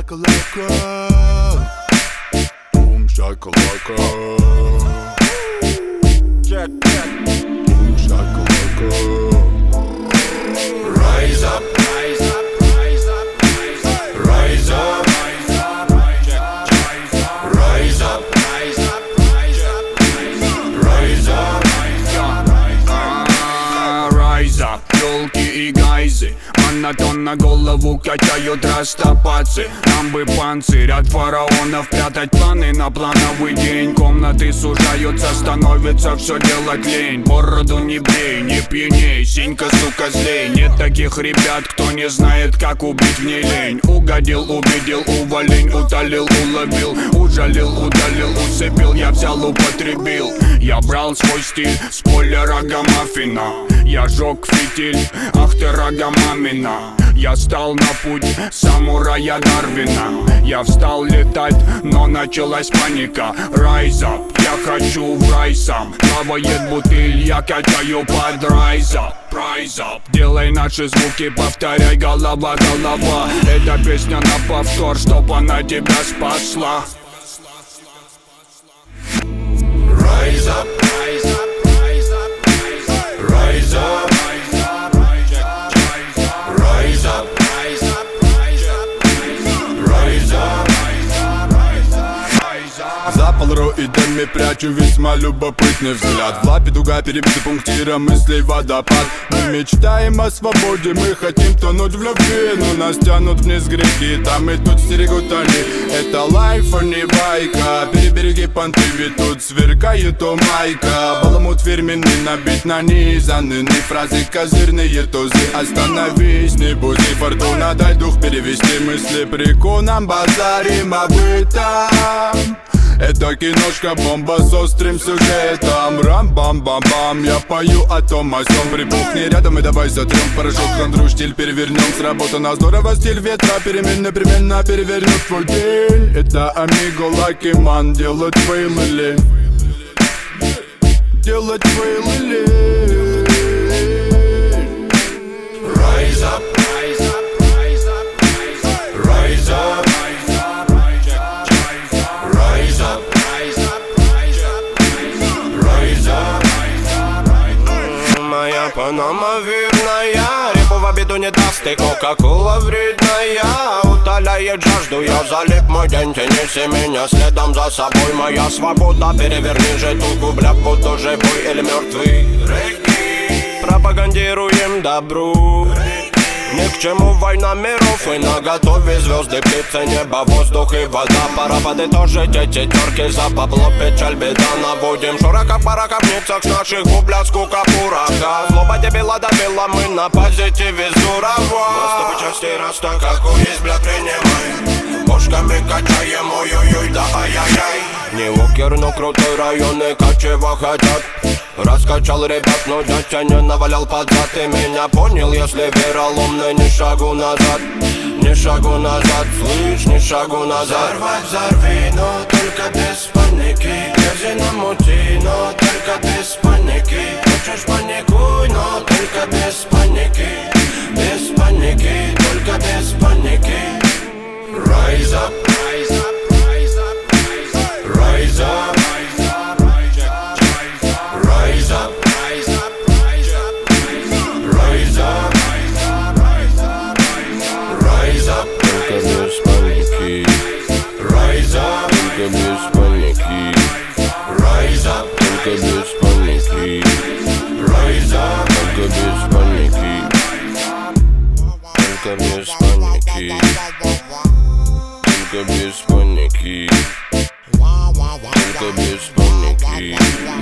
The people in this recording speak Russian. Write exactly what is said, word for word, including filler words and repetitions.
shakalaka. Boom shakalaka. Check, check. Boom shakalaka. Rise up, rise up, rise up, rise up, rise up, rise up, rise up, rise up, rise up, rise up, rise up, ёлки и гайзы. Монотонно голову качают растопацы. Нам бы панцирь от фараонов, прятать планы на плановый день. Комнаты сужаются, становится все делать лень. Бороду не брей, не пьяней, синька, сука, злей. Нет таких ребят, кто не знает, как убить в ней лень. Угодил, увидел, уволень, утолил, уловил, ужалил, удалил, усыпил, я взял, употребил. Я брал свой стиль с поля рогомаффина. Я жег фитиль, ах ты рогомамина. Я стал на путь самурая Дарвина. Я встал летать, но началась паника. Rise up, я хочу в рай сам. Плавает бутыль, я качаю под rise up. Rise up, делай наши звуки, повторяй, голова, голова. Эта песня на повтор, чтоб она тебя спасла. Rise up, rise up, rise up, rise up, rise up, rise up, rise up, rise up, rise up, rise up, rise up. За полароидами прячу весьма любопытный взгляд. В лапе дуга перебита пунктиром мыслей водопад. Мы мечтаем о свободе, мы хотим тонуть в любви, но нас тянут вниз грехи, там и тут стерегут они. Это лайф, а не байка. Перебереги понты, ведь тут сверкает о майка. Баламут фирменный, набит нанизанный фразы, козырные тузы. Остановись, не буди, фортуна, дай дух перевести мысли. Приконом базарим об этом. Это киношка, бомба с острым сюжетом. Рам-бам-бам-бам, я пою о том о сём. Прибухни рядом и давай затрем порошок, хандру, штиль перевернем. Сработано здорово, стиль ветра перемен непременно перевернет твой день. Это Амиго, Лаки Ман, делать фейлы. Делать фейлы. Rise up, rise up, rise up, rise up, rise up. Моя панама верная, репу в обиду не даст, и кока-кола вредная. Утоляет жажду, я залип мой день, тянись меня следом за собой. Моя свобода, переверни же тугу, бля, буду живой или мертвый. Пропагандируем добру. Ни к чему война миров, и наготове звезды, птицы, небо, воздух и вода. Пора подытожить эти терки, за бабло, печаль, беда. Наводим шурака, парака в ницах, с наших губля, скука, пурака. Злоба дебила добила, мы на позитиве здорово. Наступы части раз так, как есть, бля, принимай. Бошками качаем, ой-ой-ой, да ай-яй-яй. Не лукер, но крутой район, и качево хотят. Раскачал ребят, но дядя не навалял под зад. Ты меня понял, если вероломный, ни шагу назад. Ни шагу назад, слышь, ни шагу назад. Взорвать, взорви, но только без паники. Грязи намути, но только без паники. Хочешь паникуй, но только без паники. Без паники, только без паники. Rise up, rise up, rise up, rise up, rise up. Rise up, rise up, rise up, rise up, rise up, rise up, только без паники. rise up, Только без паники. rise up, Только без паники. rise up, Только без паники. Только без паники. Только без паники. Только без паники.